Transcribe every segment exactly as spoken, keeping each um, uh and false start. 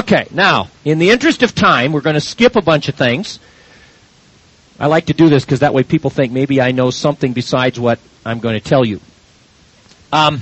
Okay, now, in the interest of time, we're going to skip a bunch of things. I like to do this because that way people think maybe I know something besides what I'm going to tell you. Um,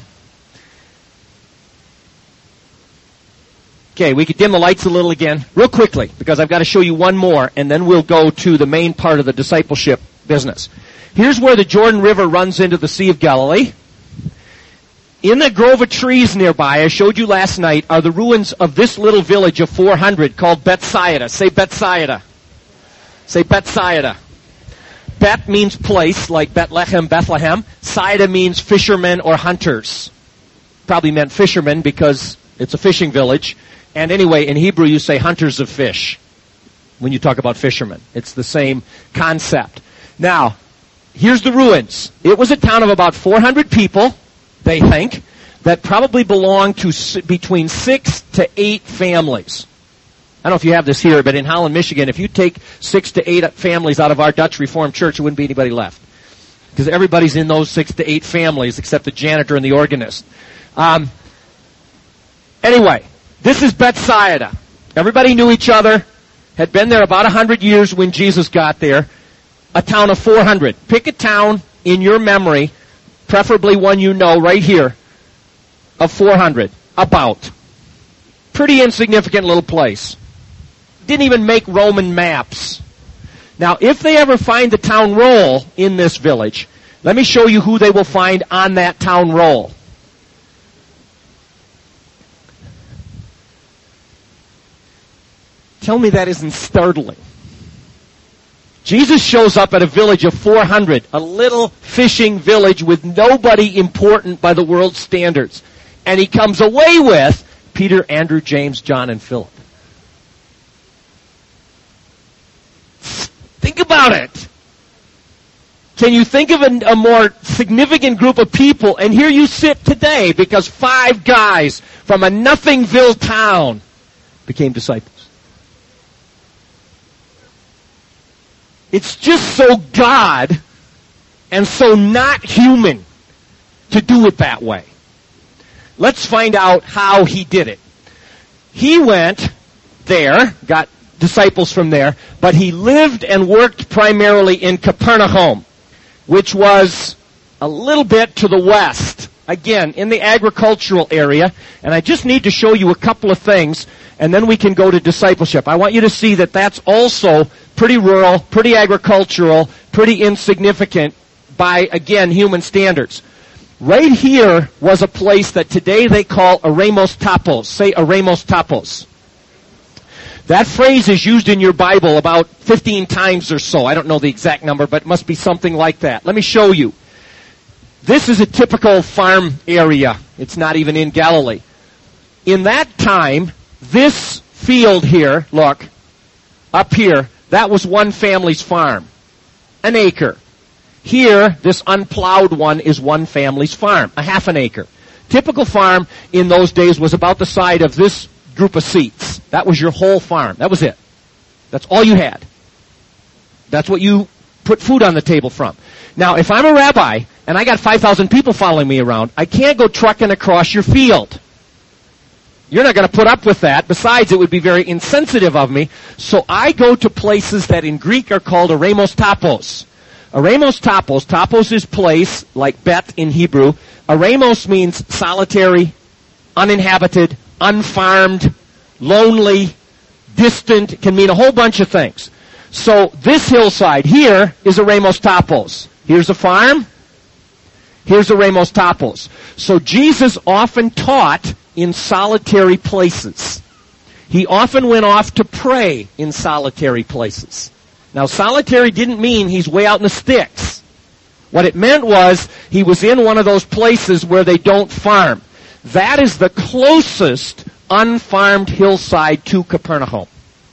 okay, we could dim the lights a little again, real quickly, because I've got to show you one more, and then we'll go to the main part of the discipleship business. Here's where the Jordan River runs into the Sea of Galilee. In the grove of trees nearby, I showed you last night, are the ruins of this little village of four hundred called Bethsaida. Say Bethsaida. Say Bethsaida. Bet means place, like Bethlehem, Bethlehem. Saida means fishermen or hunters. Probably meant fishermen because it's a fishing village. And anyway, in Hebrew you say hunters of fish when you talk about fishermen. It's the same concept. Now, here's the ruins. It was a town of about four hundred people, they think, that probably belonged to s- between six to eight families. I don't know if you have this here, but in Holland, Michigan, if you take six to eight families out of our Dutch Reformed Church, there wouldn't be anybody left. Because everybody's in those six to eight families except the janitor and the organist. Um, anyway, this is Bethsaida. Everybody knew each other, had been there about one hundred years when Jesus got there. A town of four hundred. Pick a town in your memory, preferably one you know right here, of four hundred. About. Pretty insignificant little place. Didn't even make Roman maps. Now, if they ever find the town roll in this village, let me show you who they will find on that town roll. Tell me that isn't startling. Jesus shows up at a village of four hundred, a little fishing village with nobody important by the world's standards. And he comes away with Peter, Andrew, James, John, and Philip. Think about it. Can you think of a, a more significant group of people? And here you sit today because five guys from a Nothingville town became disciples. It's just so God and so not human to do it that way. Let's find out how he did it. He went there, got disciples from there, but he lived and worked primarily in Capernaum, which was a little bit to the west. Again, in the agricultural area. And I just need to show you a couple of things, and then we can go to discipleship. I want you to see that that's also pretty rural, pretty agricultural, pretty insignificant by, again, human standards. Right here was a place that today they call Eremos Tapos. Say Eremos Tapos. That phrase is used in your Bible about fifteen times or so. I don't know the exact number, but it must be something like that. Let me show you. This is a typical farm area. It's not even in Galilee. In that time, this field here, look, up here, that was one family's farm. An acre. Here, this unplowed one is one family's farm. A half an acre. Typical farm in those days was about the size of this group of seats. That was your whole farm. That was it. That's all you had. That's what you put food on the table from. Now, if I'm a rabbi and I got five thousand people following me around, I can't go trucking across your field. You're not going to put up with that. Besides, it would be very insensitive of me. So I go to places that in Greek are called Eremos Tapos. Eremos Tapos, Tapos is place, like Bet in Hebrew. Eremos means solitary, uninhabited, unfarmed, lonely, distant. It can mean a whole bunch of things. So this hillside here is Eremos Tapos. Here's a farm. Here's Eremos Tapos. So Jesus often taught in solitary places. He often went off to pray in solitary places. Now, solitary didn't mean he's way out in the sticks. What it meant was he was in one of those places where they don't farm. That is the closest unfarmed hillside to Capernaum.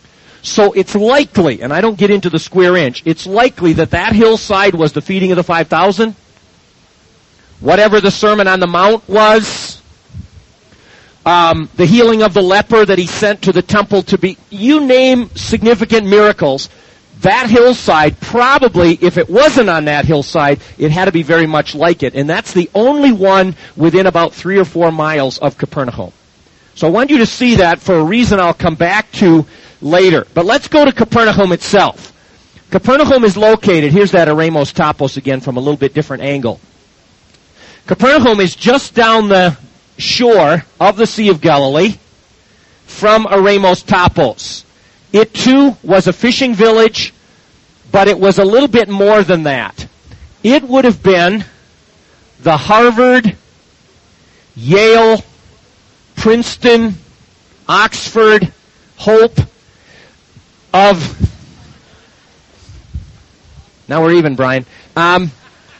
So it's likely, and I don't get into the square inch, it's likely that that hillside was the feeding of the five thousand. Whatever the Sermon on the Mount was, um, the healing of the leper that he sent to the temple to be, you name significant miracles, that hillside probably, if it wasn't on that hillside, it had to be very much like it. And that's the only one within about three or four miles of Capernaum. So I want you to see that for a reason I'll come back to later. But let's go to Capernaum itself. Capernaum is located, here's that Eremos Topos again from a little bit different angle. Capernaum is just down the shore of the Sea of Galilee from Eremos Topos. It too was a fishing village, but it was a little bit more than that. It would have been the Harvard, Yale, Princeton, Oxford, Hope of... Now we're even, Brian. Um,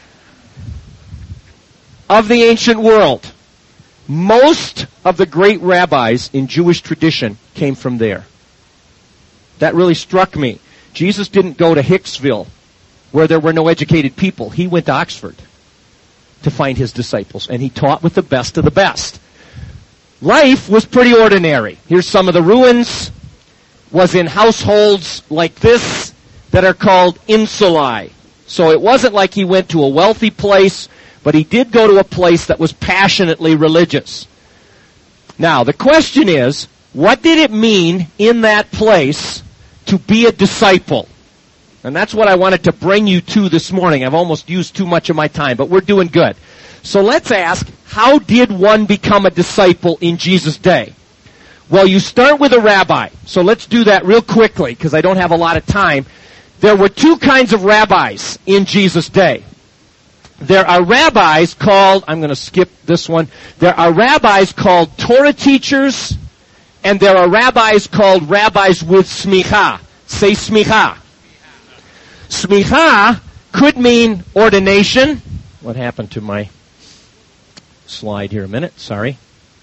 of the ancient world. Most of the great rabbis in Jewish tradition came from there. That really struck me. Jesus didn't go to Hicksville, where there were no educated people. He went to Oxford to find his disciples, and he taught with the best of the best. Life was pretty ordinary. Here's some of the ruins. Was in households like this that are called insulae. So it wasn't like he went to a wealthy place, but he did go to a place that was passionately religious. Now, the question is, what did it mean in that place to be a disciple? And that's what I wanted to bring you to this morning. I've almost used too much of my time, but we're doing good. So let's ask, how did one become a disciple in Jesus' day? Well, you start with a rabbi. So let's do that real quickly, because I don't have a lot of time. There were two kinds of rabbis in Jesus' day. There are rabbis called, I'm going to skip this one, there are rabbis called Torah teachers, and there are rabbis called rabbis with smicha. Say smicha. Smicha could mean ordination. What happened to my slide here a minute? Sorry.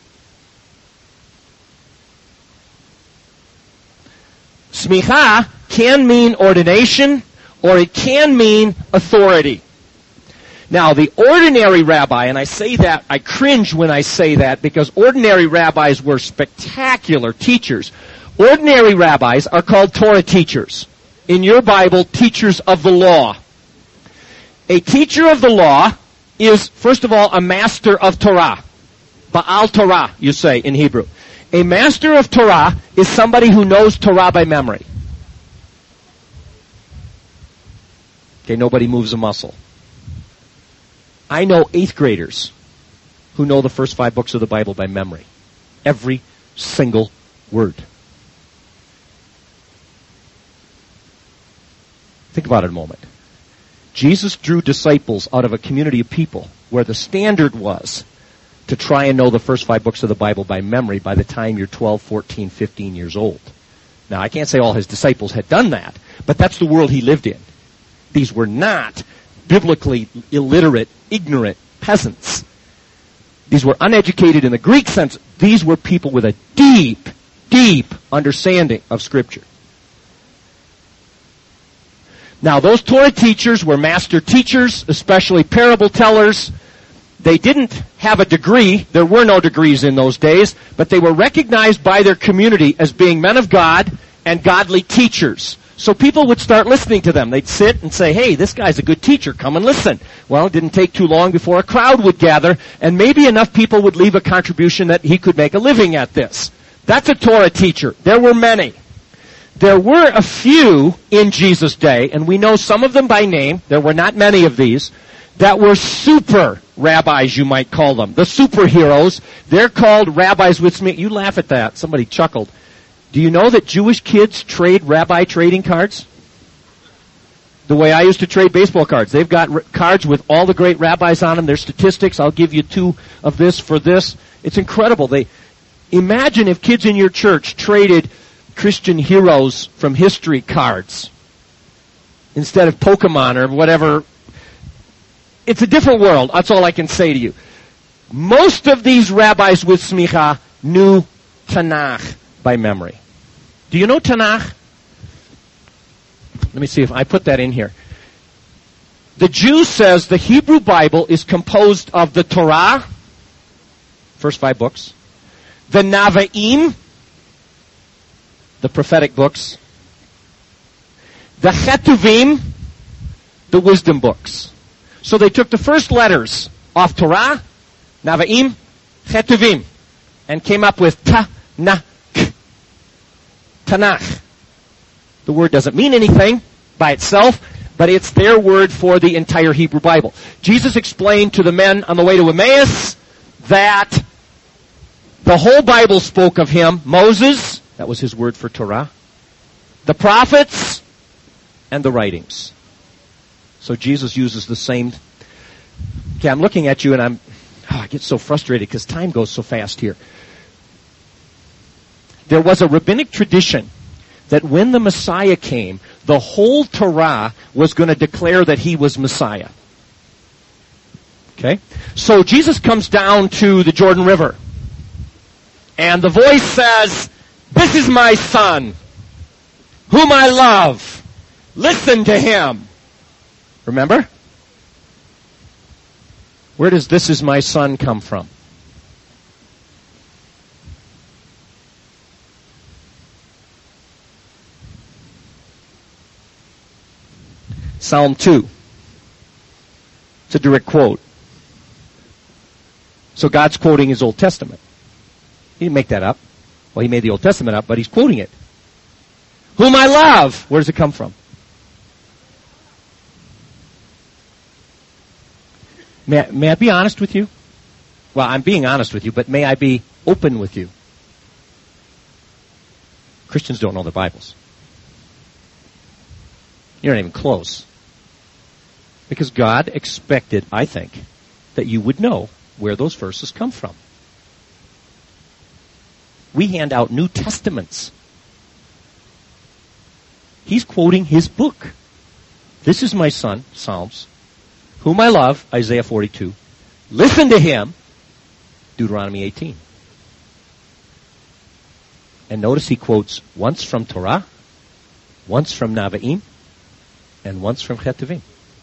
Smicha can mean ordination, or it can mean authority. Now, the ordinary rabbi, and I say that, I cringe when I say that, because ordinary rabbis were spectacular teachers. Ordinary rabbis are called Torah teachers. In your Bible, teachers of the law. A teacher of the law is, first of all, a master of Torah. Ba'al Torah, you say in Hebrew. A master of Torah is somebody who knows Torah by memory. Okay, nobody moves a muscle. I know eighth graders who know the first five books of the Bible by memory. Every single word. Think about it a moment. Jesus drew disciples out of a community of people where the standard was to try and know the first five books of the Bible by memory by the time you're twelve, fourteen, fifteen years old. Now, I can't say all his disciples had done that, but that's the world he lived in. These were not biblically illiterate, ignorant peasants. These were uneducated in the Greek sense. These were people with a deep, deep understanding of Scripture. Now, those Torah teachers were master teachers, especially parable tellers. They didn't have a degree. There were no degrees in those days, but they were recognized by their community as being men of God and godly teachers. So people would start listening to them. They'd sit and say, hey, this guy's a good teacher. Come and listen. Well, it didn't take too long before a crowd would gather, and maybe enough people would leave a contribution that he could make a living at this. That's a Torah teacher. There were many. There were a few in Jesus' day, and we know some of them by name. There were not many of these, that were super rabbis, you might call them. The superheroes. They're called rabbis with smicha. You laugh at that. Somebody chuckled. Do you know that Jewish kids trade rabbi trading cards? The way I used to trade baseball cards. They've got r- cards with all the great rabbis on them. Their statistics. I'll give you two of this for this. It's incredible. They imagine if kids in your church traded Christian heroes from history cards instead of Pokemon or whatever. It's a different world. That's all I can say to you. Most of these rabbis with smicha knew Tanakh by memory. Do you know Tanakh? Let me see if I put that in here. The Jew says the Hebrew Bible is composed of the Torah, first five books, the Navaim, the prophetic books, the Chetuvim, the wisdom books. So they took the first letters off Torah, Navaim, Chetuvim. and came up with ta-na-k. Tanakh. The word doesn't mean anything by itself, but it's their word for the entire Hebrew Bible. Jesus explained to the men on the way to Emmaus that the whole Bible spoke of him. Moses, that was his word for Torah, the prophets, and the writings. So Jesus uses the same. Okay, I'm looking at you and I'm, oh, I get so frustrated because time goes so fast here. There was a rabbinic tradition that when the Messiah came, the whole Torah was going to declare that he was Messiah. Okay? So Jesus comes down to the Jordan River. And the voice says, "This is my son, whom I love. Listen to him." Remember? Where does "this is my son" come from? Psalm two. It's a direct quote. So God's quoting his Old Testament. He didn't make that up. Well, he made the Old Testament up, but he's quoting it. Whom I love. Where does it come from? May I, may I be honest with you? Well, I'm being honest with you, but may I be open with you? Christians don't know their Bibles. You're not even close. Because God expected, I think, that you would know where those verses come from. We hand out New Testaments. He's quoting his book. "This is my son," Psalms, "whom I love," Isaiah forty-two. "Listen to him," Deuteronomy eighteen. And notice he quotes once from Torah, once from Navaim, and once from Ketuvim.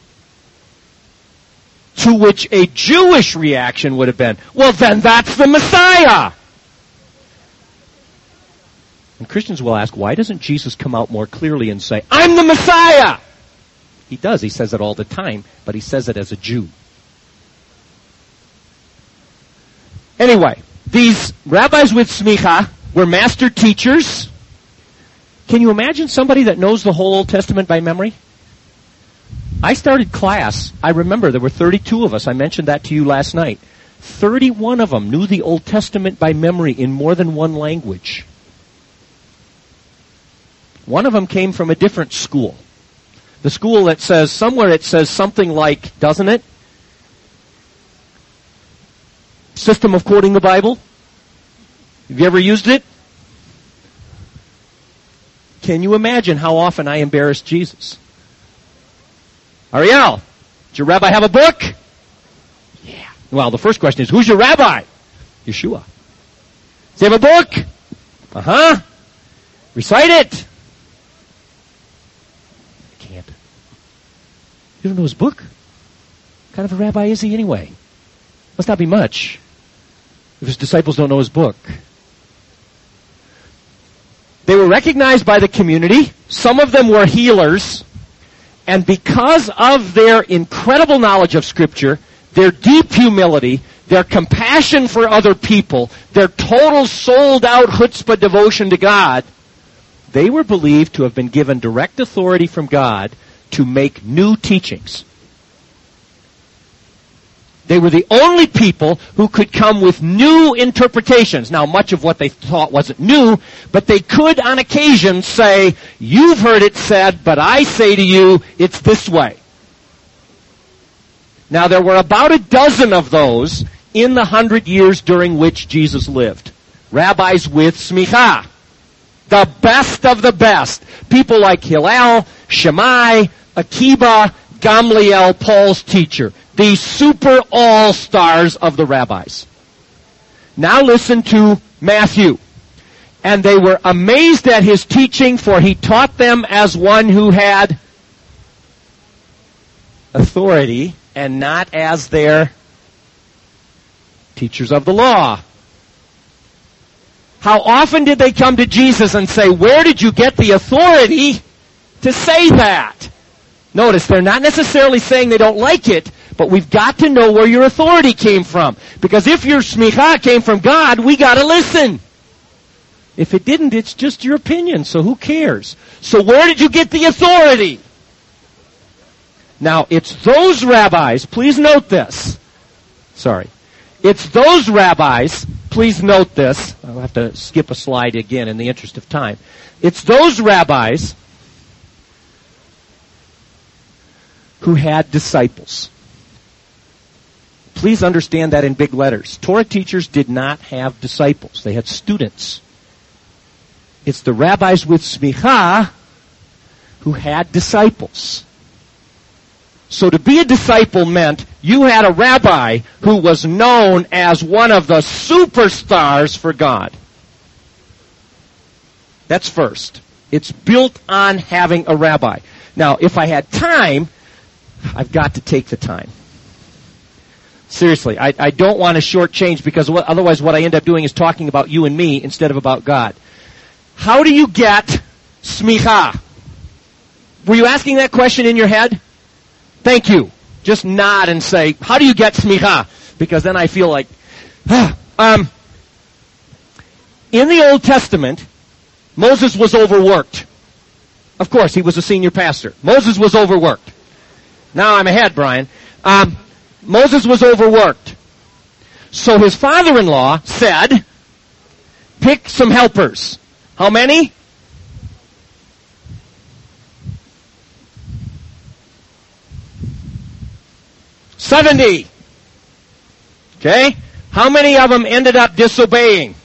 To which a Jewish reaction would have been, well, then that's the Messiah. And Christians will ask, why doesn't Jesus come out more clearly and say, "I'm the Messiah"? He does. He says it all the time, but he says it as a Jew. Anyway, these rabbis with smicha were master teachers. Can you imagine somebody that knows the whole Old Testament by memory? I started class. I remember there were thirty-two of us. I mentioned that to you last night. thirty-one of them knew the Old Testament by memory in more than one language. One of them came from a different school. The school that says, somewhere it says something like, doesn't it? System of quoting the Bible. Have you ever used it? Can you imagine how often I embarrassed Jesus? Ariel, does your rabbi have a book? Yeah. Well, the first question is, who's your rabbi? Yeshua. Does he have a book? Uh-huh. Recite it. I can't. You don't know his book? What kind of a rabbi is he anyway? Must not be much if his disciples don't know his book. They were recognized by the community. Some of them were healers. And because of their incredible knowledge of Scripture, their deep humility, their compassion for other people, their total sold-out chutzpah devotion to God, they were believed to have been given direct authority from God to make new teachings. They were the only people who could come with new interpretations. Now, much of what they thought wasn't new, but they could on occasion say, "You've heard it said, but I say to you, it's this way." Now, there were about a dozen of those in the hundred years during which Jesus lived. Rabbis with smicha. The best of the best. People like Hillel, Shammai, Akiba, Gamliel, Paul's teacher. The super all-stars of the rabbis. Now listen to Matthew. "And they were amazed at his teaching, for he taught them as one who had authority, and not as their teachers of the law." How often did they come to Jesus and say, "Where did you get the authority to say that?" Notice, they're not necessarily saying they don't like it, But we've got to know where your authority came from. Because if your smicha came from God, we got to listen. If it didn't, it's just your opinion, so who cares? So where did you get the authority? Now, it's those rabbis, please note this. Sorry. It's those rabbis, please note this. I'll have to skip a slide again in the interest of time. It's those rabbis who had disciples. Please understand that in big letters. Torah teachers did not have disciples. They had students. It's the rabbis with smicha who had disciples. So to be a disciple meant you had a rabbi who was known as one of the superstars for God. That's first. It's built on having a rabbi. Now, if I had time, I've got to take the time. Seriously, I, I don't want to shortchange because what, otherwise what I end up doing is talking about you and me instead of about God. How do you get smicha? Were you asking that question in your head? Thank you. Just nod and say, how do you get smicha? Because then I feel like, ah. um, in the Old Testament, Moses was overworked. Of course, he was a senior pastor. Moses was overworked. Now I'm ahead, Brian. Um, Moses was overworked. So his father-in-law said, pick some helpers. How many? Seventy. Okay? How many of them ended up disobeying?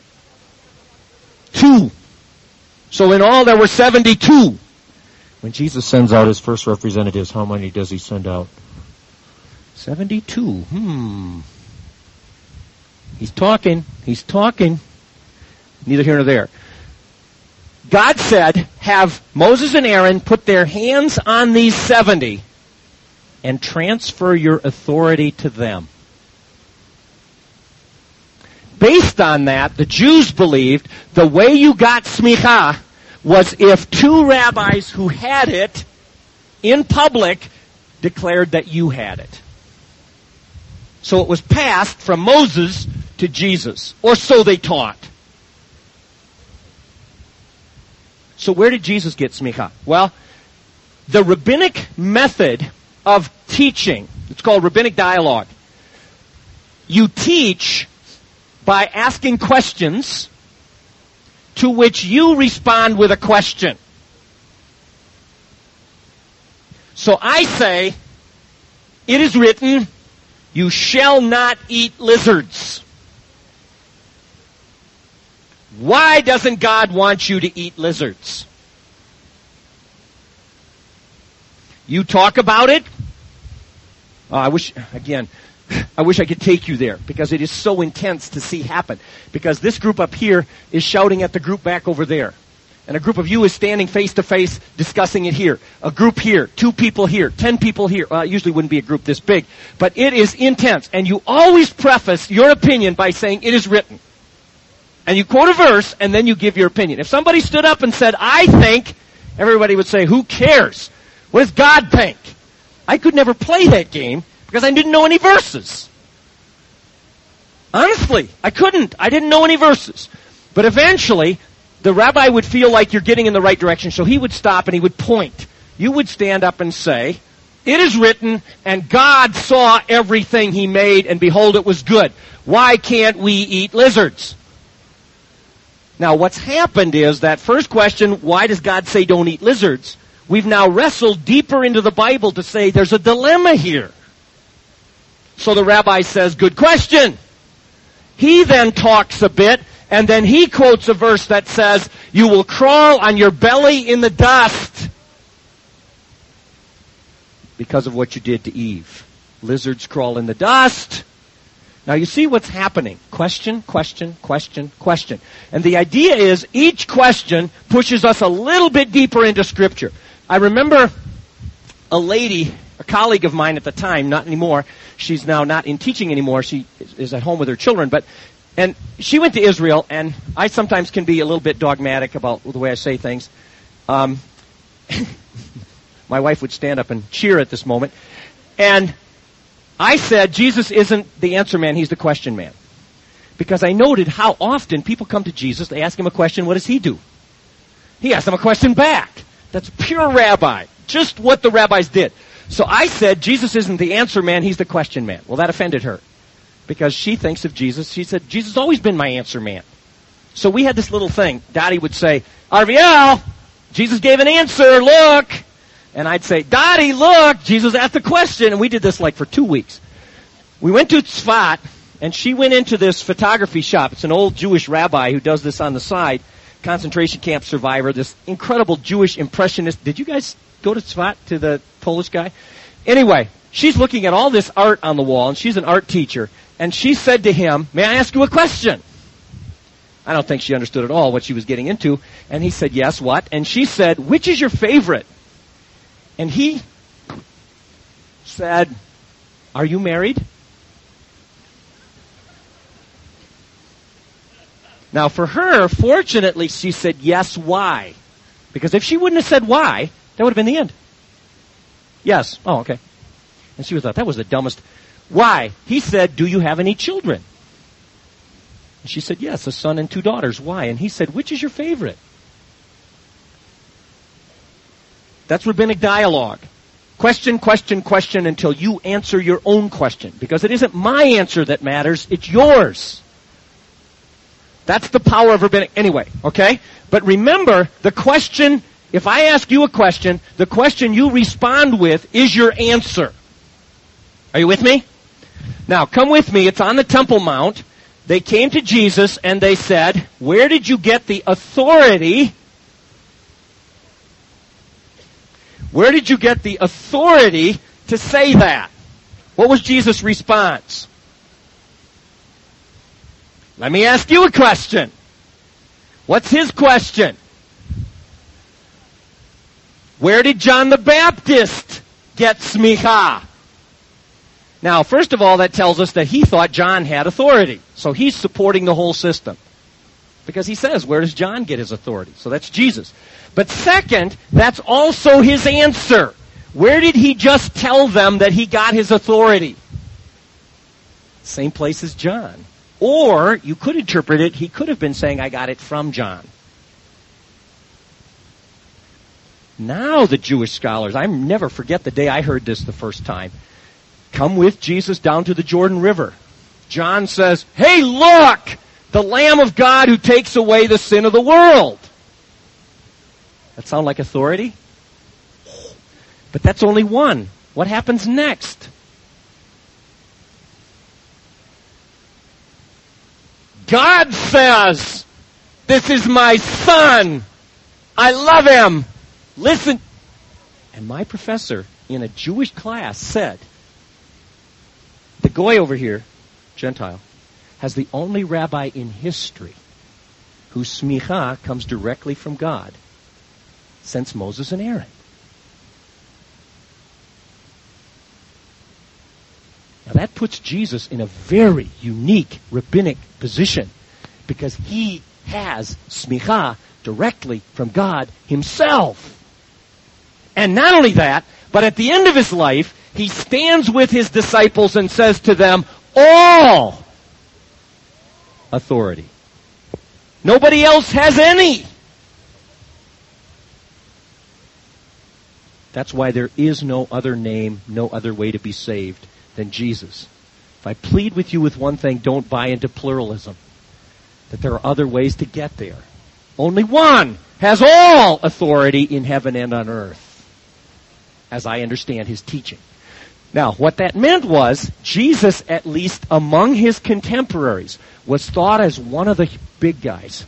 Two. So in all there were seventy-two. When Jesus sends out his first representatives, how many does he send out? seventy-two. Hmm. He's talking. He's talking. Neither here nor there. God said, have Moses and Aaron put their hands on these seventy and transfer your authority to them. Based on that, the Jews believed the way you got smicha was if two rabbis who had it in public declared that you had it. So it was passed from Moses to Jesus, or so they taught. So where did Jesus get smicha? Well, the rabbinic method of teaching, it's called rabbinic dialogue. You teach by asking questions to which you respond with a question. So I say, it is written, you shall not eat lizards. Why doesn't God want you to eat lizards? You talk about it. Oh, I wish, again, I wish I could take you there because it is so intense to see happen. Because this group up here is shouting at the group back over there. And a group of you is standing face to face discussing it here. A group here, two people here, ten people here. Well, it usually wouldn't be a group this big. But it is intense. And you always preface your opinion by saying it is written. And you quote a verse and then you give your opinion. If somebody stood up and said, I think, everybody would say, who cares? What does God think? I could never play that game because I didn't know any verses. Honestly, I couldn't. I didn't know any verses. But eventually, the rabbi would feel like you're getting in the right direction, so he would stop and he would point. You would stand up and say, it is written, and God saw everything he made, and behold, it was good. Why can't we eat lizards? Now, what's happened is that first question, why does God say don't eat lizards? We've now wrestled deeper into the Bible to say there's a dilemma here. So the rabbi says, good question. He then talks a bit, and then he quotes a verse that says, you will crawl on your belly in the dust because of what you did to Eve. Lizards crawl in the dust. Now you see what's happening. Question, question, question, question. And the idea is each question pushes us a little bit deeper into Scripture. I remember a lady, a colleague of mine at the time, not anymore. She's now not in teaching anymore. She is at home with her children. But and she went to Israel, and I sometimes can be a little bit dogmatic about the way I say things. Um, my wife would stand up and cheer at this moment. And I said Jesus isn't the answer man, he's the question man. Because I noted how often people come to Jesus, they ask him a question, what does he do? He asks them a question back. That's pure rabbi. Just what the rabbis did. So I said Jesus isn't the answer man, he's the question man. Well, that offended her. Because she thinks of Jesus, she said, Jesus has always been my answer man. So we had this little thing. Dottie would say, Arviel, Jesus gave an answer, look. And I'd say, Dottie, look, Jesus asked a question. And we did this like for two weeks. We went to Tzfat, and she went into this photography shop. It's an old Jewish rabbi who does this on the side, concentration camp survivor, this incredible Jewish impressionist. Did you guys go to Tzfat, to the Polish guy? Anyway, she's looking at all this art on the wall, and she's an art teacher. And she said to him, may I ask you a question? I don't think she understood at all what she was getting into. And he said, yes, what? And she said, which is your favorite? And he said, are you married? Now for her, fortunately, she said, yes, why? Because if she wouldn't have said why, that would have been the end. Yes. Oh, okay. And she thought, that was the dumbest. Why? He said, do you have any children? And she said, yes, a son and two daughters. Why? And he said, which is your favorite? That's rabbinic dialogue. Question, question, question until you answer your own question. Because it isn't my answer that matters, it's yours. That's the power of rabbinic. Anyway, okay? But remember, the question, if I ask you a question, the question you respond with is your answer. Are you with me? Now, come with me. It's on the Temple Mount. They came to Jesus and they said, where did you get the authority? Where did you get the authority to say that? What was Jesus' response? Let me ask you a question. What's his question? Where did John the Baptist get smicha? Now, first of all, that tells us that he thought John had authority. So he's supporting the whole system. Because he says, where does John get his authority? So that's Jesus. But second, that's also his answer. Where did he just tell them that he got his authority? Same place as John. Or, you could interpret it, he could have been saying, I got it from John. Now the Jewish scholars, I never forget the day I heard this the first time, come with Jesus down to the Jordan River. John says, hey, look, the Lamb of God who takes away the sin of the world. That sound like authority? But that's only one. What happens next? God says, this is my son. I love him. Listen. And my professor in a Jewish class said, the goy over here, Gentile, has the only rabbi in history whose smicha comes directly from God since Moses and Aaron. Now that puts Jesus in a very unique rabbinic position because he has smicha directly from God himself. And not only that, but at the end of his life, he stands with his disciples and says to them, all authority. Nobody else has any. That's why there is no other name, no other way to be saved than Jesus. If I plead with you with one thing, don't buy into pluralism. That there are other ways to get there. Only one has all authority in heaven and on earth, as I understand his teaching. Now, what that meant was, Jesus, at least among his contemporaries, was thought as one of the big guys.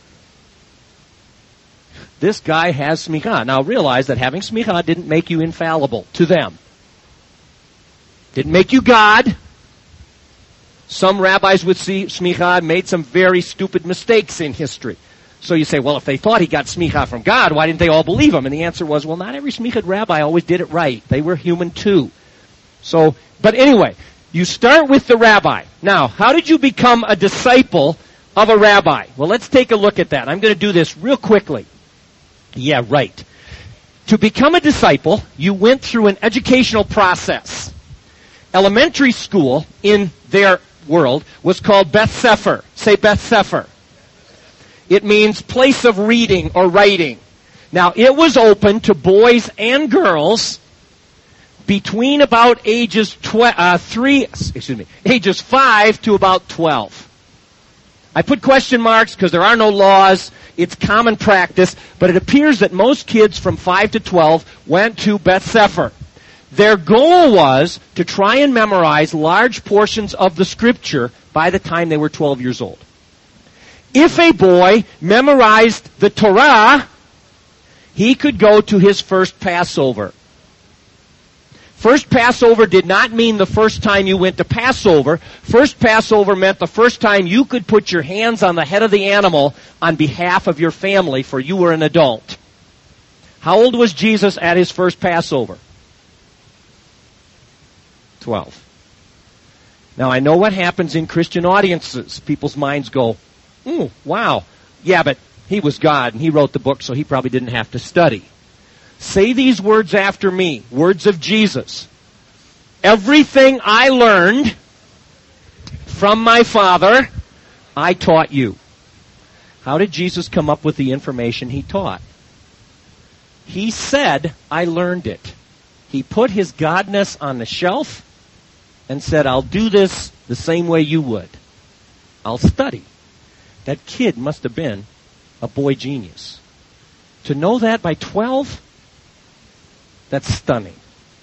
This guy has smicha. Now realize that having smicha didn't make you infallible to them. Didn't make you God. Some rabbis with smicha made some very stupid mistakes in history. So you say, well, if they thought he got smicha from God, why didn't they all believe him? And the answer was, well, not every smicha rabbi always did it right. They were human too. So, but anyway, you start with the rabbi. Now, how did you become a disciple of a rabbi? Well, let's take a look at that. I'm going to do this real quickly. Yeah, right. To become a disciple, you went through an educational process. elementary school in their world was called Beth Sefer. Say Beth Sefer. It means place of reading or writing. Now, it was open to boys and girls between about ages tw- uh, three, excuse me, ages five to about twelve. I put question marks because there are no laws. It's common practice, but it appears that most kids from five to twelve went to Beth Sefer. Their goal was to try and memorize large portions of the Scripture by the time they were twelve years old. If a boy memorized the Torah, he could go to his first Passover. First Passover did not mean the first time you went to Passover. First Passover meant the first time you could put your hands on the head of the animal on behalf of your family, for you were an adult. How old was Jesus at his first Passover? Twelve. Now, I know what happens in Christian audiences. People's minds go, ooh, wow. Yeah, but he was God, and he wrote the book, so he probably didn't have to study. Say these words after me, words of Jesus. Everything I learned from my Father, I taught you. How did Jesus come up with the information he taught? He said, I learned it. He put his godness on the shelf and said, I'll do this the same way you would. I'll study. That kid must have been a boy genius. To know that by twelve, that's stunning.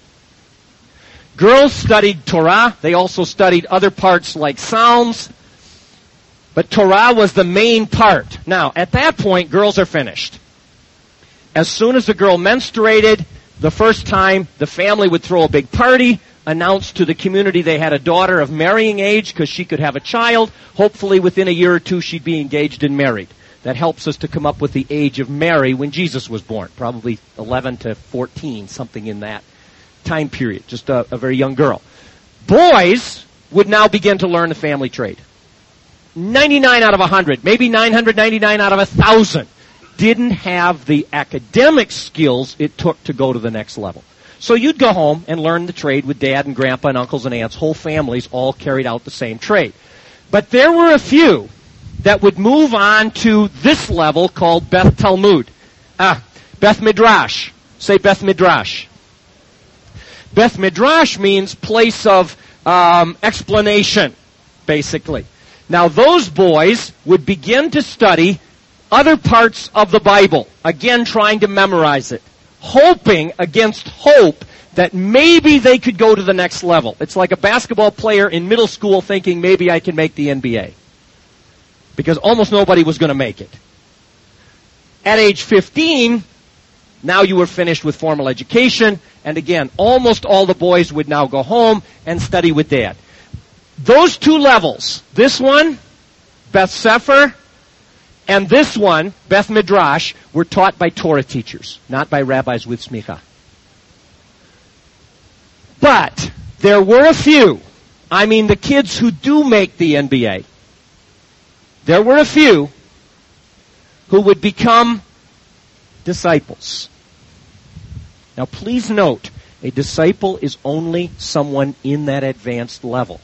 Girls studied Torah. They also studied other parts like Psalms. But Torah was the main part. Now, at that point, girls are finished. As soon as the girl menstruated, the first time, the family would throw a big party, announce to the community they had a daughter of marrying age because she could have a child. Hopefully, within a year or two, she'd be engaged and married. That helps us to come up with the age of Mary when Jesus was born, probably eleven to fourteen, something in that time period, just a, a very young girl. Boys would now begin to learn the family trade. ninety-nine out of one hundred, maybe nine hundred ninety-nine out of one thousand, didn't have the academic skills it took to go to the next level. So you'd go home and learn the trade with dad and grandpa and uncles and aunts. Whole families all carried out the same trade. But there were a few that would move on to this level called Beth Talmud. Ah, Beth Midrash. Say Beth Midrash. Beth Midrash means place of um, explanation, basically. Now those boys would begin to study other parts of the Bible, again trying to memorize it, hoping against hope that maybe they could go to the next level. It's like a basketball player in middle school thinking maybe I can make the N B A. Because almost nobody was going to make it. At age fifteen, now you were finished with formal education, and again, almost all the boys would now go home and study with dad. Those two levels, this one, Beth Sefer, and this one, Beth Midrash, were taught by Torah teachers, not by rabbis with smicha. But there were a few, I mean the kids who do make the N B A, there were a few who would become disciples. Now please note, a disciple is only someone in that advanced level.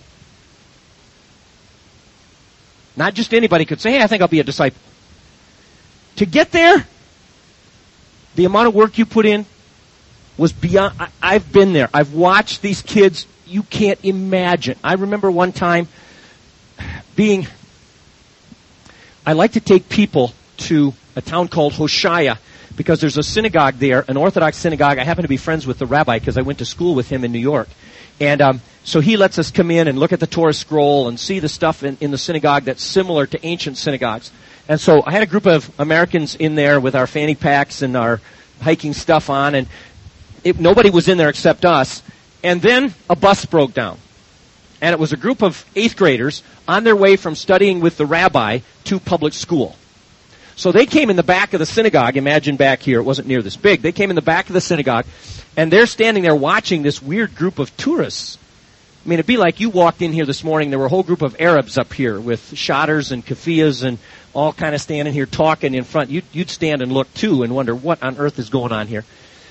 Not just anybody could say, hey, I think I'll be a disciple. To get there, the amount of work you put in was beyond, I, I've been there. I've watched these kids, you can't imagine. I remember one time being, I like to take people to a town called Hoshaya because there's a synagogue there, an Orthodox synagogue. I happen to be friends with the rabbi because I went to school with him in New York. And um, so he lets us come in and look at the Torah scroll and see the stuff in, in the synagogue that's similar to ancient synagogues. And so I had a group of Americans in there with our fanny packs and our hiking stuff on, and it, nobody was in there except us. And then a bus broke down. And it was a group of eighth graders on their way from studying with the rabbi to public school. So they came in the back of the synagogue. Imagine back here. It wasn't near this big. They came in the back of the synagogue, and they're standing there watching this weird group of tourists. I mean, it'd be like you walked in here this morning. There were a whole group of Arabs up here with shadders and keffiyehs and all kind of standing here talking in front. You'd, you'd stand and look, too, and wonder what on earth is going on here.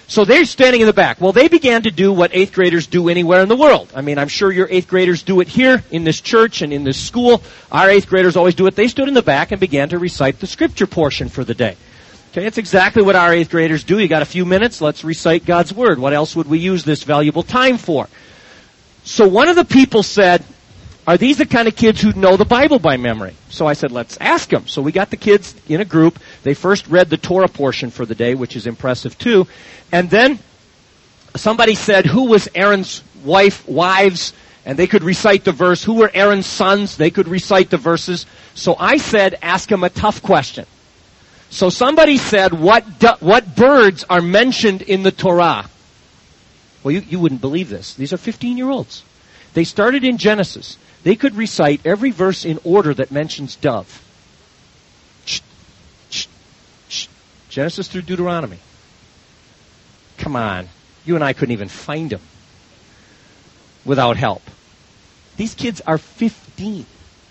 So they're standing in the back. Well, they began to do what eighth graders do anywhere in the world. I mean, I'm sure your eighth graders do it here in this church and in this school. Our eighth graders always do it. They stood in the back and began to recite the scripture portion for the day. Okay, that's exactly what our eighth graders do. You got a few minutes, let's recite God's Word. What else would we use this valuable time for? So one of the people said, are these the kind of kids who know the Bible by memory? So I said, let's ask them. So we got the kids in a group. They first read the Torah portion for the day, which is impressive too. And then somebody said, who was Aaron's wife, wives? And they could recite the verse. Who were Aaron's sons? They could recite the verses. So I said, ask them a tough question. So somebody said, what do, what birds are mentioned in the Torah? Well, you, you wouldn't believe this. These are fifteen-year-olds. They started in Genesis. They could recite every verse in order that mentions dove. Genesis through Deuteronomy. Come on. You and I couldn't even find them without help. These kids are fifteen.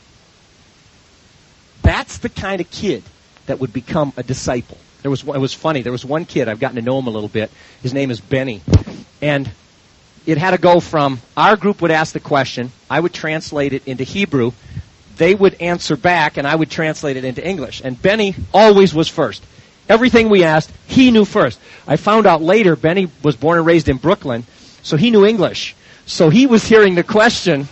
That's the kind of kid that would become a disciple. There was, it was funny. There was one kid, I've gotten to know him a little bit. His name is Benny. And it had to go from, our group would ask the question, I would translate it into Hebrew, they would answer back, and I would translate it into English. And Benny always was first. Everything we asked, he knew first. I found out later, Benny was born and raised in Brooklyn, so he knew English. So he was hearing the question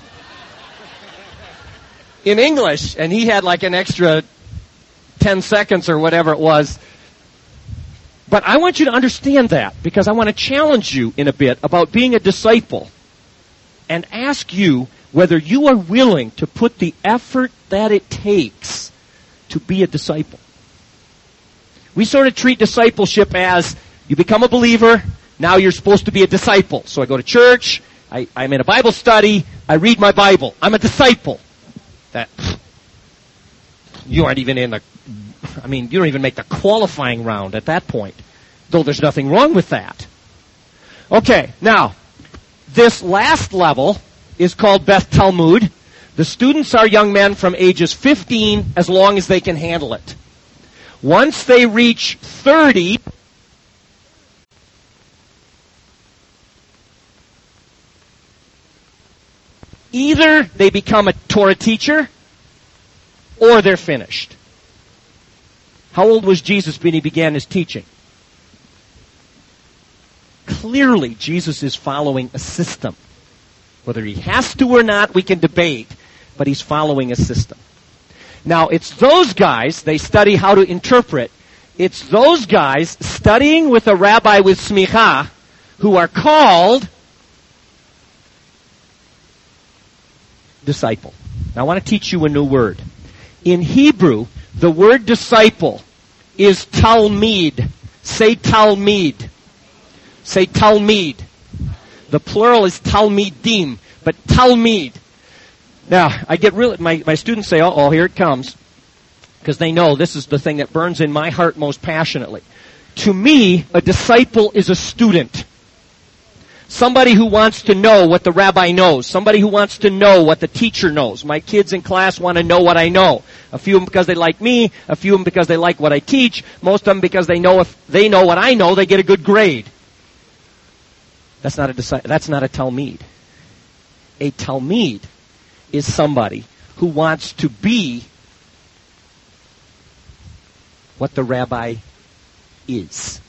in English, and he had like an extra ten seconds or whatever it was. But I want you to understand that, because I want to challenge you in a bit about being a disciple and ask you whether you are willing to put the effort that it takes to be a disciple. We sort of treat discipleship as you become a believer, now you're supposed to be a disciple. So I go to church, I, I'm in a Bible study, I read my Bible. I'm a disciple. That you aren't even in the, I mean, you don't even make the qualifying round at that point, though there's nothing wrong with that. Okay, now, this last level is called Beth Talmud. The students are young men from ages fifteen as long as they can handle it. Once they reach thirty, either they become a Torah teacher or they're finished. How old was Jesus when he began his teaching? Clearly, Jesus is following a system. Whether he has to or not, we can debate, but he's following a system. Now, it's those guys, they study how to interpret. It's those guys studying with a rabbi with smicha who are called disciple. Now, I want to teach you a new word. In Hebrew, the word disciple is talmid. Say talmid. Say talmid. The plural is talmidim, but talmid. Now, I get really, my, my students say, oh, oh, here it comes. Because they know this is the thing that burns in my heart most passionately. To me, a disciple is a student. Somebody who wants to know what the rabbi knows. Somebody who wants to know what the teacher knows. My kids in class want to know what I know. A few of them because they like me. A few of them because they like what I teach. Most of them because they know if they know what I know, they get a good grade. That's not a disciple. That's not a talmid. A talmid is somebody who wants to be what the rabbi is.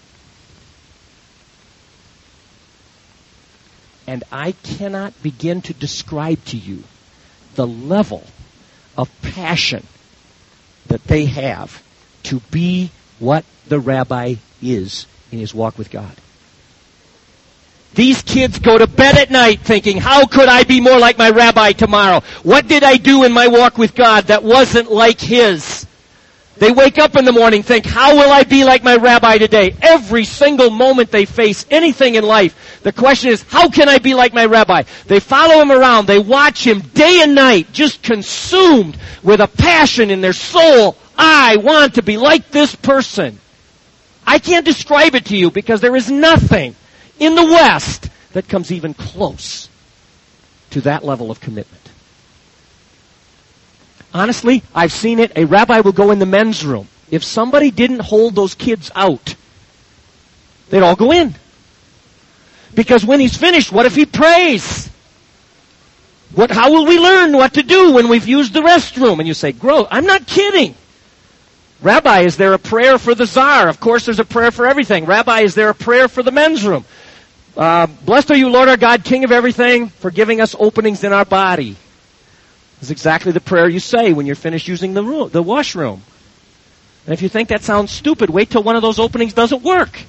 And I cannot begin to describe to you the level of passion that they have to be what the rabbi is in his walk with God. These kids go to bed at night thinking, how could I be more like my rabbi tomorrow? What did I do in my walk with God that wasn't like his? They wake up in the morning, think, how will I be like my rabbi today? Every single moment they face anything in life, the question is, how can I be like my rabbi? They follow him around. They watch him day and night, just consumed with a passion in their soul. I want to be like this person. I can't describe it to you because there is nothing in the West that comes even close to that level of commitment. Honestly, I've seen it. A rabbi will go in the men's room. If somebody didn't hold those kids out, they'd all go in. Because when he's finished, what if he prays? What, how will we learn what to do when we've used the restroom? And you say, gross. I'm not kidding. Rabbi, is there a prayer for the czar? Of course there's a prayer for everything. Rabbi, is there a prayer for the men's room? Uh, blessed are you, Lord our God, King of everything, for giving us openings in our body. It's exactly the prayer you say when you're finished using the room, the washroom. And if you think that sounds stupid, wait till one of those openings doesn't work.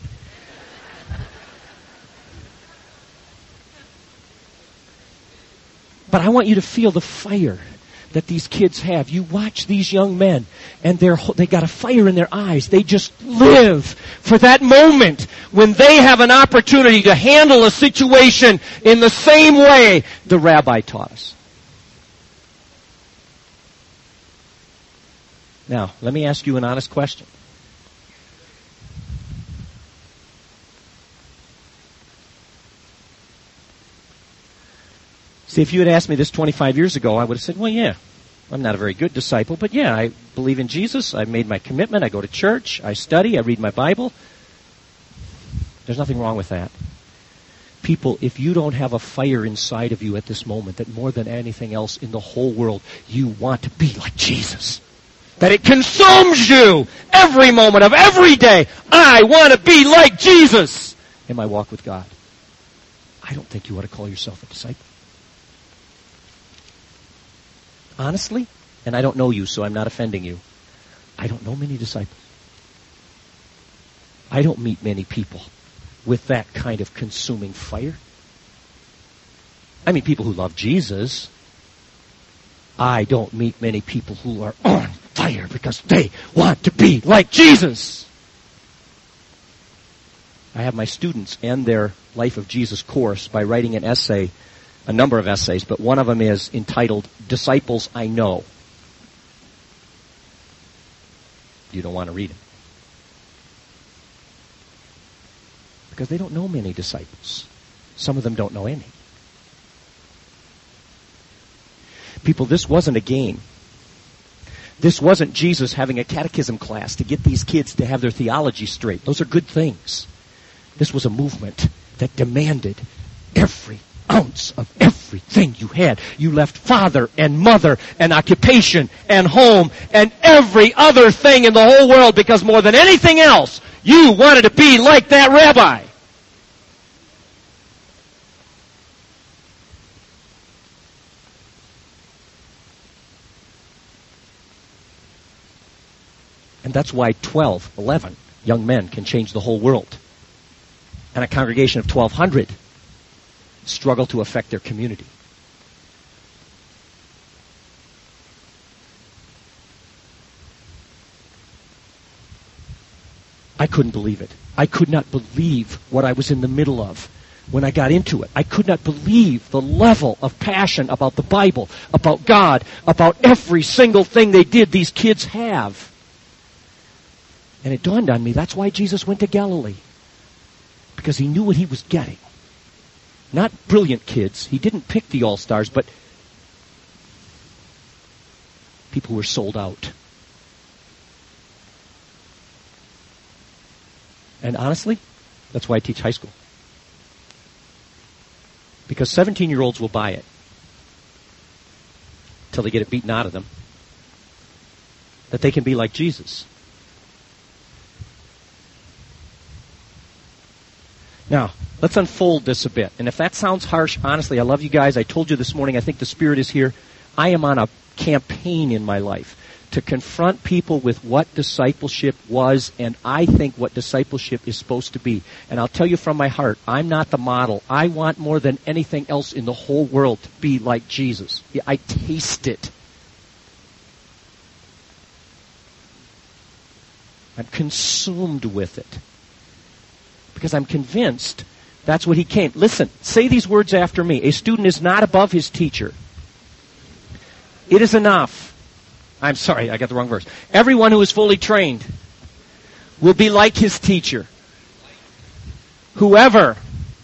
But I want you to feel the fire that these kids have. You watch these young men, and they're, they got a fire in their eyes. They just live for that moment when they have an opportunity to handle a situation in the same way the rabbi taught us. Now, let me ask you an honest question. See, if you had asked me this twenty-five years ago, I would have said, well, yeah, I'm not a very good disciple, but yeah, I believe in Jesus. I've made my commitment. I go to church. I study. I read my Bible. There's nothing wrong with that. People, if you don't have a fire inside of you at this moment that more than anything else in the whole world, you want to be like Jesus. That it consumes you every moment of every day. I want to be like Jesus in my walk with God. I don't think you ought to call yourself a disciple. Honestly, and I don't know you, so I'm not offending you, I don't know many disciples. I don't meet many people with that kind of consuming fire. I mean people who love Jesus. I don't meet many people who are on fire because they want to be like Jesus. I have my students end their Life of Jesus course by writing an essay, a number of essays, but one of them is entitled, Disciples I Know. You don't want to read it. Because they don't know many disciples. Some of them don't know any. People, this wasn't a game. This wasn't Jesus having a catechism class to get these kids to have their theology straight. Those are good things. This was a movement that demanded every ounce of everything you had. You left father and mother and occupation and home and every other thing in the whole world because more than anything else, you wanted to be like that rabbi. And that's why twelve, eleven young men can change the whole world. And a congregation of twelve hundred struggle to affect their community. I couldn't believe it. I could not believe what I was in the middle of when I got into it. I could not believe the level of passion about the Bible, about God, about every single thing they did these kids have. And it dawned on me, that's why Jesus went to Galilee. Because he knew what he was getting. Not brilliant kids. He didn't pick the all-stars, but people who were sold out. And honestly, that's why I teach high school. Because seventeen-year-olds will buy it till they get it beaten out of them. That they can be like Jesus. Now, let's unfold this a bit. And if that sounds harsh, honestly, I love you guys. I told you this morning, I think the Spirit is here. I am on a campaign in my life to confront people with what discipleship was and I think what discipleship is supposed to be. And I'll tell you from my heart, I'm not the model. I want more than anything else in the whole world to be like Jesus. I taste it. I'm consumed with it. Because I'm convinced that's what he came. Listen, say these words after me. A student is not above his teacher. It is enough. I'm sorry, I got the wrong verse. Everyone who is fully trained will be like his teacher. Whoever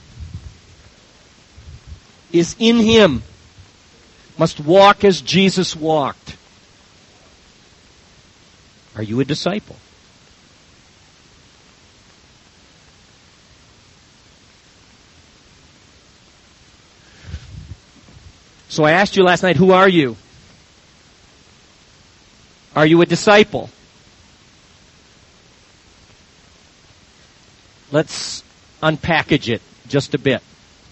is in him must walk as Jesus walked. Are you a disciple? So I asked you last night, who are you? Are you a disciple? Let's unpackage it just a bit.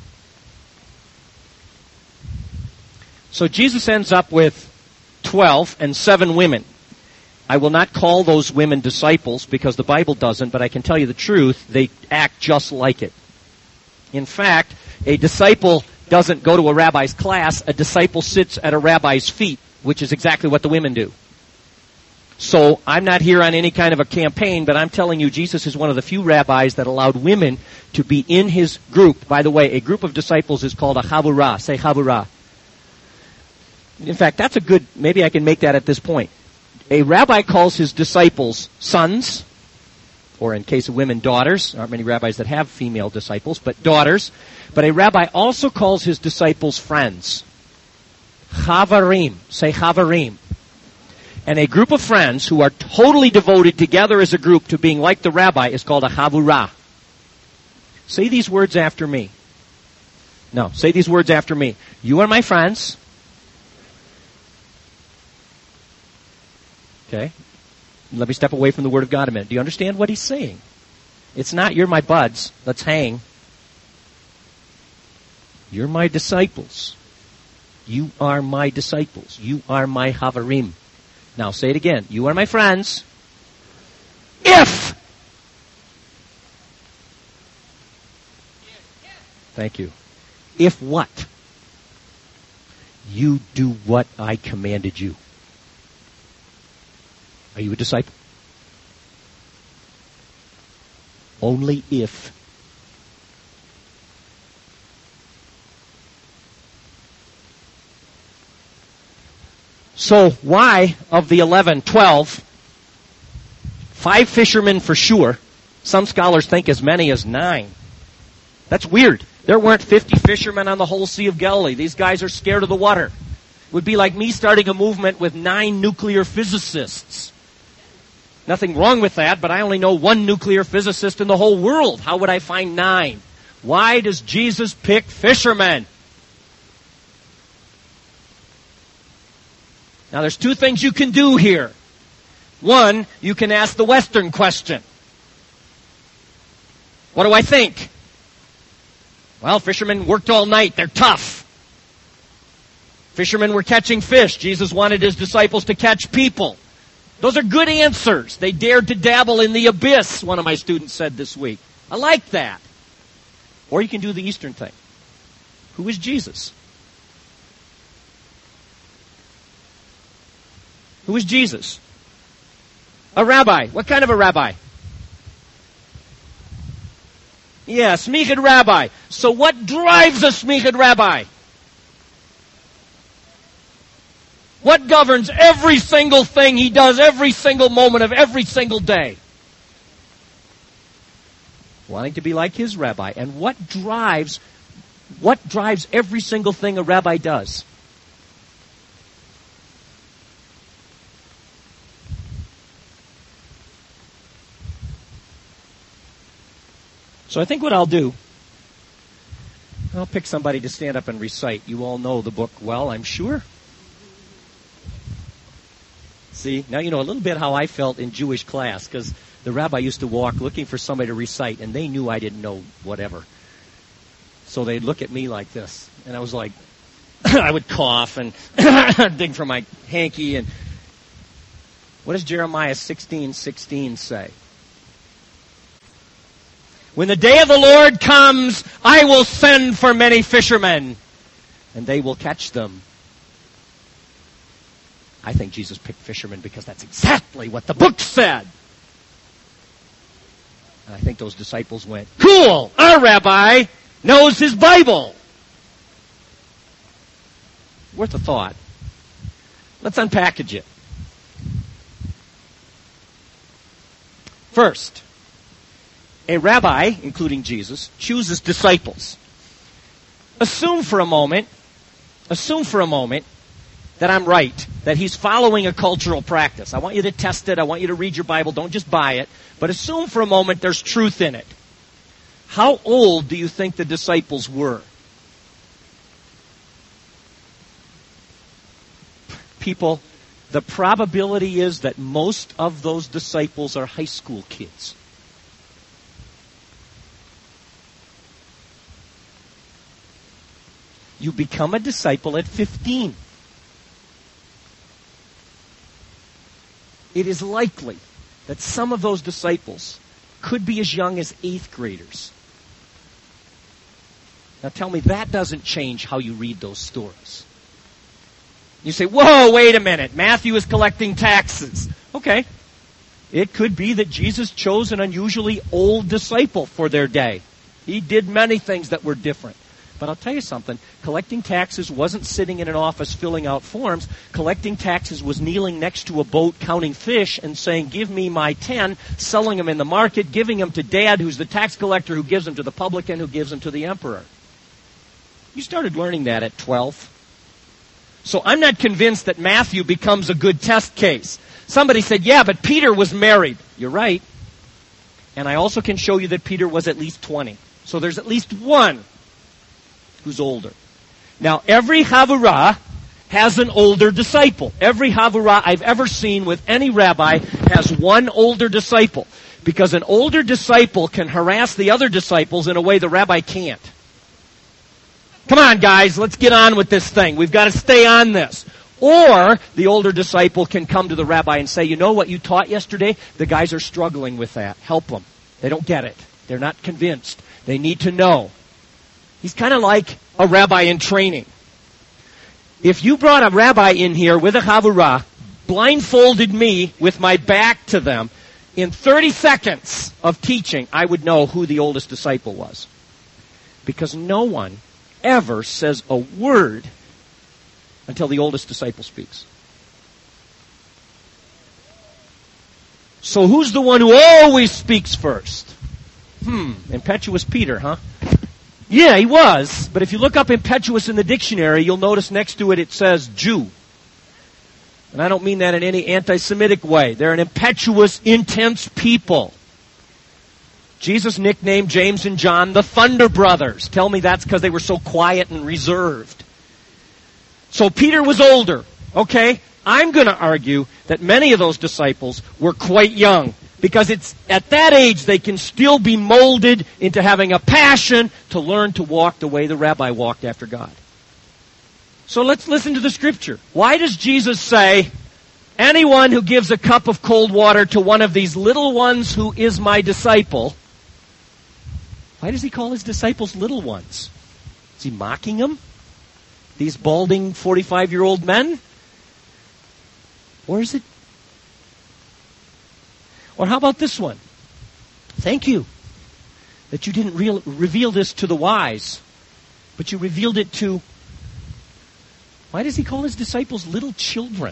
So Jesus ends up with twelve and seven women. I will not call those women disciples because the Bible doesn't, but I can tell you the truth, they act just like it. In fact, a disciple doesn't go to a rabbi's class, a disciple sits at a rabbi's feet, which is exactly what the women do. So I'm not here on any kind of a campaign, but I'm telling you Jesus is one of the few rabbis that allowed women to be in his group. By the way, a group of disciples is called a chavurah. Say chavurah. In fact, that's a good, maybe I can make that at this point. A rabbi calls his disciples sons, or in case of women, daughters. There aren't many rabbis that have female disciples, but daughters. But a rabbi also calls his disciples friends. Chavarim. Say chavarim. And a group of friends who are totally devoted together as a group to being like the rabbi is called a chavurah. Say these words after me. No, say these words after me. You are my friends. Okay? Let me step away from the Word of God a minute. Do you understand what he's saying? It's not, you're my buds, let's hang. You're my disciples. You are my disciples. You are my havarim. Now say it again. You are my friends. If! Thank you. If what? You do what I commanded you. Are you a disciple? Only if. So why, of the eleven, twelve, five fishermen for sure, some scholars think as many as nine. That's weird. There weren't fifty fishermen on the whole Sea of Galilee. These guys are scared of the water. It would be like me starting a movement with nine nuclear physicists. Nothing wrong with that, but I only know one nuclear physicist in the whole world. How would I find nine? Why does Jesus pick fishermen? Now there's two things you can do here. One, you can ask the Western question. What do I think? Well, fishermen worked all night. They're tough. Fishermen were catching fish. Jesus wanted his disciples to catch people. Those are good answers. They dared to dabble in the abyss, one of my students said this week. I like that. Or you can do the Eastern thing. Who is Jesus? Who is Jesus? A rabbi. What kind of a rabbi? Yeah, smichud rabbi. So what drives a smichud rabbi? What governs every single thing he does every single moment of every single day? Wanting to be like his rabbi. And what drives, what drives every single thing a rabbi does? So I think what I'll do, I'll pick somebody to stand up and recite. You all know the book well, I'm sure. See, now you know a little bit how I felt in Jewish class, because the rabbi used to walk looking for somebody to recite, and they knew I didn't know whatever. So they'd look at me like this, and I was like, I would cough and dig for my hanky. And what does Jeremiah sixteen sixteen say? When the day of the Lord comes, I will send for many fishermen, and they will catch them. I think Jesus picked fishermen because that's exactly what the book said. And I think those disciples went, cool, our rabbi knows his Bible. Worth a thought. Let's unpackage it. First, a rabbi, including Jesus, chooses disciples. Assume for a moment, assume for a moment that I'm right, that he's following a cultural practice. I want you to test it. I want you to read your Bible. Don't just buy it. But assume for a moment there's truth in it. How old do you think the disciples were? people, the probability is that most of those disciples are high school kids. You become a disciple at fifteen. It is likely that some of those disciples could be as young as eighth graders. Now tell me, that doesn't change how you read those stories. You say, whoa, wait a minute. Matthew is collecting taxes. Okay. It could be that Jesus chose an unusually old disciple for their day. He did many things that were different. But I'll tell you something. Collecting taxes wasn't sitting in an office filling out forms. Collecting taxes was kneeling next to a boat counting fish and saying, give me my ten, selling them in the market, giving them to Dad, who's the tax collector, who gives them to the publican, who gives them to the emperor. You started learning that at twelve. So I'm not convinced that Matthew becomes a good test case. Somebody said, yeah, but Peter was married. You're right. And I also can show you that Peter was at least twenty. So there's at least one who's older. Now, every Havurah has an older disciple. Every Havurah I've ever seen with any rabbi has one older disciple. Because an older disciple can harass the other disciples in a way the rabbi can't. Come on, guys, let's get on with this thing. We've got to stay on this. Or the older disciple can come to the rabbi and say, you know what you taught yesterday? The guys are struggling with that. Help them. They don't get it. They're not convinced. They need to know. He's kind of like a rabbi in training. If you brought a rabbi in here with a Havurah, blindfolded me with my back to them, in thirty seconds of teaching, I would know who the oldest disciple was. Because no one ever says a word until the oldest disciple speaks. So who's the one who always speaks first? Hmm, impetuous Peter, huh? Yeah, he was. But if you look up impetuous in the dictionary, you'll notice next to it it says Jew. And I don't mean that in any anti-Semitic way. They're an impetuous, intense people. Jesus nicknamed James and John the Thunder Brothers. Tell me that's because they were so quiet and reserved. So Peter was older. Okay? I'm going to argue that many of those disciples were quite young. Because it's at that age they can still be molded into having a passion to learn to walk the way the rabbi walked after God. So let's listen to the scripture. Why does Jesus say, anyone who gives a cup of cold water to one of these little ones who is my disciple? Why does he call his disciples little ones? Is he mocking them? These balding forty-five-year-old men? Or is it? Or how about this one? Thank you that you didn't real, reveal this to the wise, but you revealed it to... Why does he call his disciples little children?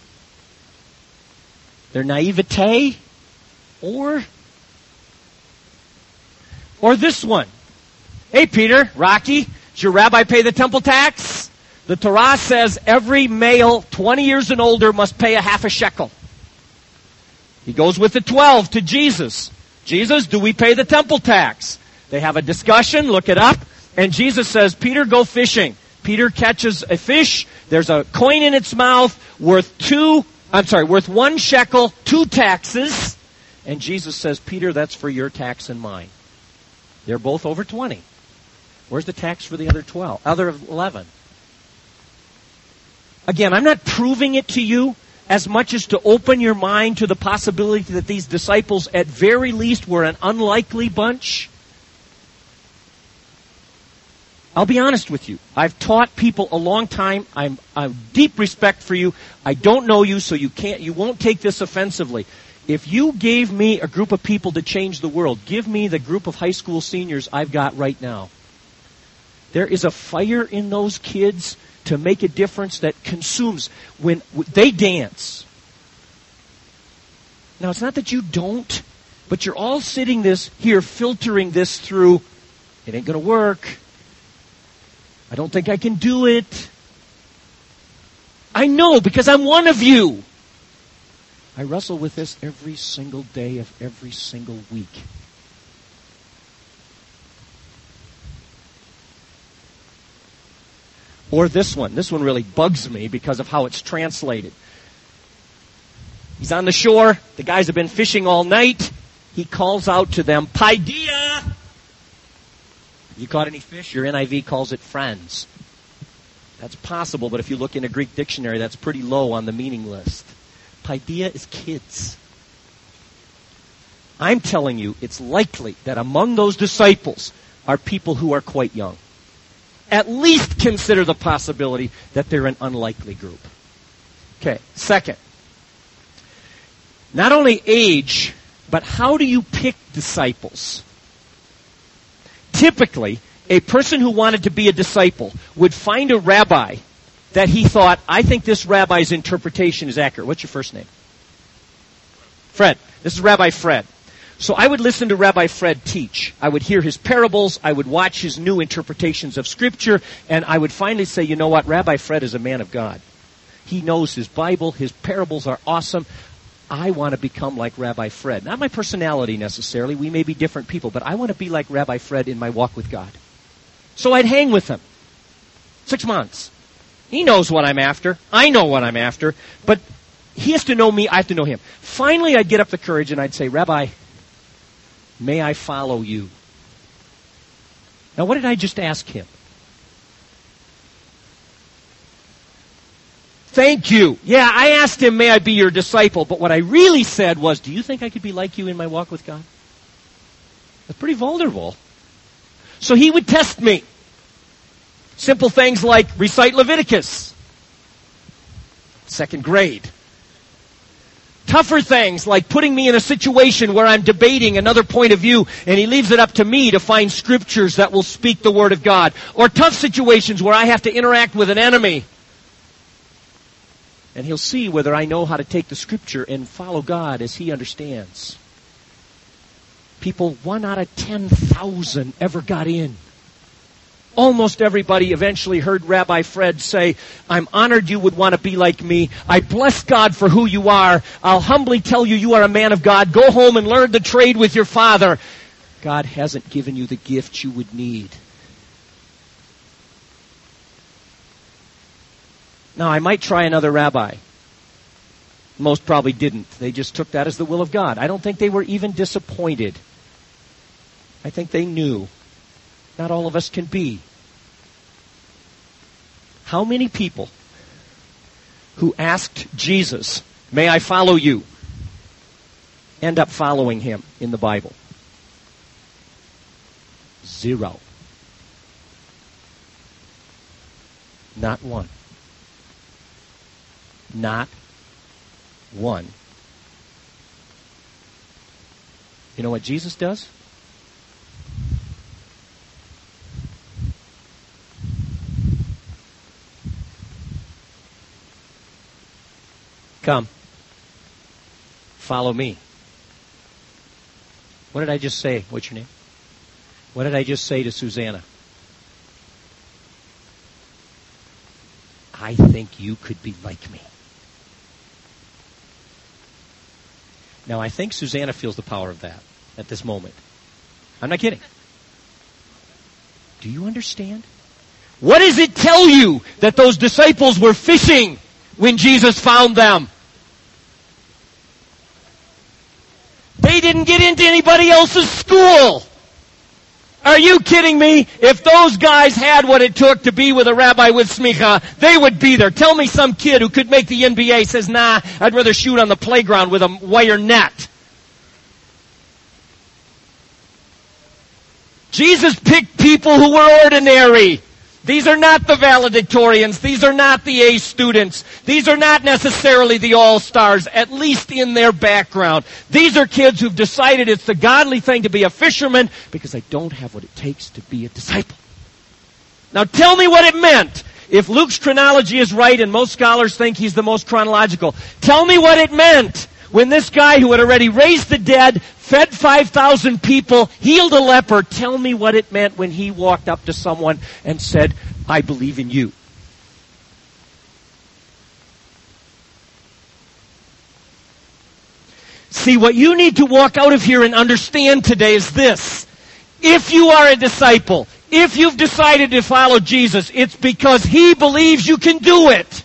Their naivete? Or... Or this one. Hey, Peter, Rocky, does your rabbi pay the temple tax? The Torah says every male twenty years and older must pay a half a shekel. He goes with the twelve to Jesus. Jesus, do we pay the temple tax? They have a discussion, look it up, and Jesus says, Peter, go fishing. Peter catches a fish, there's a coin in its mouth worth two, I'm sorry, worth one shekel, two taxes, and Jesus says, Peter, that's for your tax and mine. They're both over twenty. Where's the tax for the other twelve? Other eleven? Again, I'm not proving it to you as much as to open your mind to the possibility that these disciples at very least were an unlikely bunch. I'll be honest with you. I've taught people a long time. I'm, I have deep respect for you. I don't know you, so you can't, you won't take this offensively. If you gave me a group of people to change the world, give me the group of high school seniors I've got right now. There is a fire in those kids to make a difference that consumes when they dance. Now, it's not that you don't, but you're all sitting this here filtering this through, it ain't going to work. I don't think I can do it. I know, because I'm one of you. I wrestle with this every single day of every single week. Or this one. This one really bugs me because of how it's translated. He's on the shore. The guys have been fishing all night. He calls out to them, Paideia! You caught any fish? Your N I V calls it friends. That's possible, but if you look in a Greek dictionary, that's pretty low on the meaning list. Paideia is kids. I'm telling you, it's likely that among those disciples are people who are quite young. At least consider the possibility that they're an unlikely group. Okay, second. Not only age, but how do you pick disciples? Typically, a person who wanted to be a disciple would find a rabbi that he thought, I think this rabbi's interpretation is accurate. What's your first name? Fred. This is Rabbi Fred. So I would listen to Rabbi Fred teach. I would hear his parables. I would watch his new interpretations of Scripture. And I would finally say, you know what? Rabbi Fred is a man of God. He knows his Bible. His parables are awesome. I want to become like Rabbi Fred. Not my personality necessarily. We may be different people. But I want to be like Rabbi Fred in my walk with God. So I'd hang with him. Six months. He knows what I'm after. I know what I'm after. But he has to know me. I have to know him. Finally, I'd get up the courage and I'd say, Rabbi, may I follow you? Now, what did I just ask him? Thank you. Yeah, I asked him, may I be your disciple? But what I really said was, do you think I could be like you in my walk with God? That's pretty vulnerable. So he would test me. Simple things like recite Leviticus. Second grade. Tougher things like putting me in a situation where I'm debating another point of view and he leaves it up to me to find scriptures that will speak the Word of God. Or tough situations where I have to interact with an enemy. And he'll see whether I know how to take the Scripture and follow God as he understands. People, one out of ten thousand ever got in. Almost everybody eventually heard Rabbi Fred say, I'm honored you would want to be like me. I bless God for who you are. I'll humbly tell you you are a man of God. Go home and learn the trade with your father. God hasn't given you the gift you would need. Now, I might try another rabbi. Most probably didn't. They just took that as the will of God. I don't think they were even disappointed. I think they knew. Not all of us can be. How many people who asked Jesus, may I follow you, end up following him in the Bible? Zero. Not one. Not one. You know what Jesus does? Come. Follow me. What did I just say? What's your name? What did I just say to Susanna? I think you could be like me. Now, I think Susanna feels the power of that at this moment. I'm not kidding. Do you understand? What does it tell you that those disciples were fishing when Jesus found them? They didn't get into anybody else's school. Are you kidding me? If those guys had what it took to be with a rabbi with smicha, they would be there. Tell me some kid who could make the N B A says, nah, I'd rather shoot on the playground with a wire net. Jesus picked people who were ordinary. These are not the valedictorians. These are not the A students. These are not necessarily the all-stars, at least in their background. These are kids who've decided it's the godly thing to be a fisherman because I don't have what it takes to be a disciple. Now tell me what it meant. If Luke's chronology is right, and most scholars think he's the most chronological, tell me what it meant when this guy who had already raised the dead, fed five thousand people, healed a leper, tell me what it meant when he walked up to someone and said, I believe in you. See, what you need to walk out of here and understand today is this. If you are a disciple, If you've decided to follow Jesus, it's because He believes you can do it.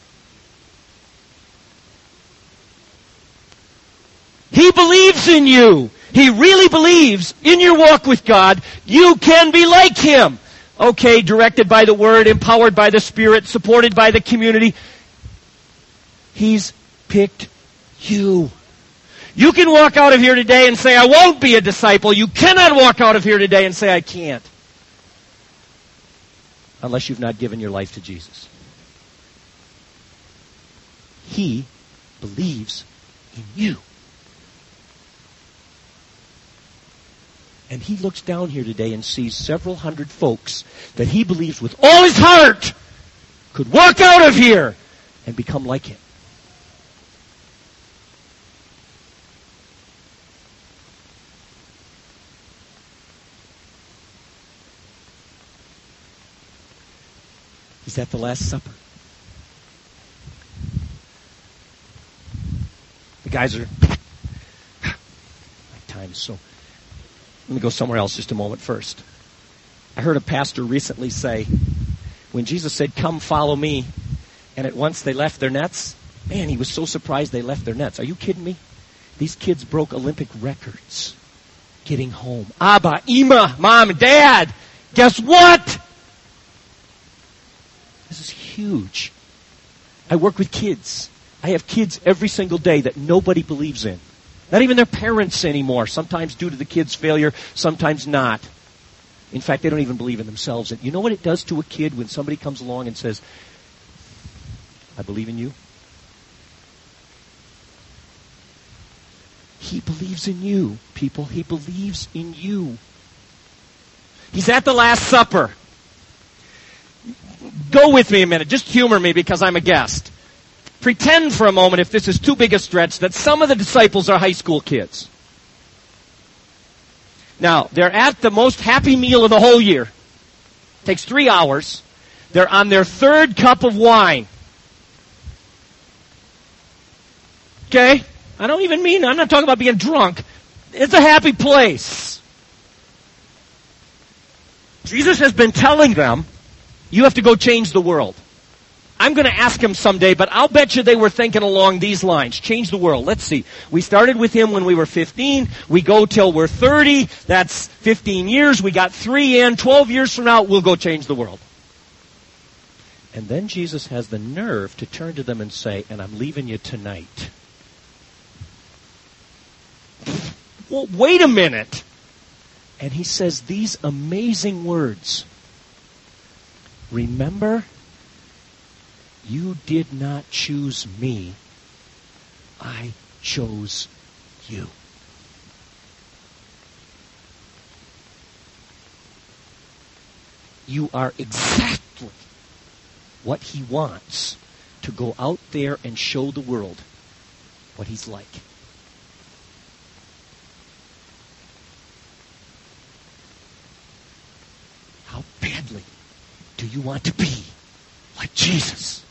He believes in you. He really believes in your walk with God, you can be like Him. Okay, directed by the Word, empowered by the Spirit, supported by the community. He's picked you. You can walk out of here today and say, I won't be a disciple. You cannot walk out of here today and say, I can't. Unless you've not given your life to Jesus. He believes in you. And He looks down here today and sees several hundred folks that He believes with all His heart could walk out of here and become like Him. He's at the Last Supper. The guys are... My time is so... Let me go somewhere else just a moment first. I heard a pastor recently say, when Jesus said, come follow me, and at once they left their nets, man, he was so surprised they left their nets. Are you kidding me? These kids broke Olympic records getting home. Abba, Ima, Mom, and Dad, guess what? This is huge. I work with kids. I have kids every single day that nobody believes in. Not even their parents anymore. Sometimes due to the kids' failure, sometimes not. In fact, they don't even believe in themselves. And you know what it does to a kid when somebody comes along and says, I believe in you? He believes in you, people. He believes in you. He's at the Last Supper. Go with me a minute. Just humor me because I'm a guest. Pretend for a moment, if this is too big a stretch, that some of the disciples are high school kids. Now, they're at the most happy meal of the whole year. It takes three hours. They're on their third cup of wine. Okay? I don't even mean, I'm not talking about being drunk. It's a happy place. Jesus has been telling them, you have to go change the world. I'm going to ask him someday, but I'll bet you they were thinking along these lines. Change the world. Let's see. We started with him when we were fifteen. We go till we're thirty. That's fifteen years. We got three in. twelve years from now, we'll go change the world. And then Jesus has the nerve to turn to them and say, and I'm leaving you tonight. Well, wait a minute. And he says these amazing words. Remember, you did not choose me. I chose you. You are exactly what he wants to go out there and show the world what he's like. How badly do you want to be like Jesus?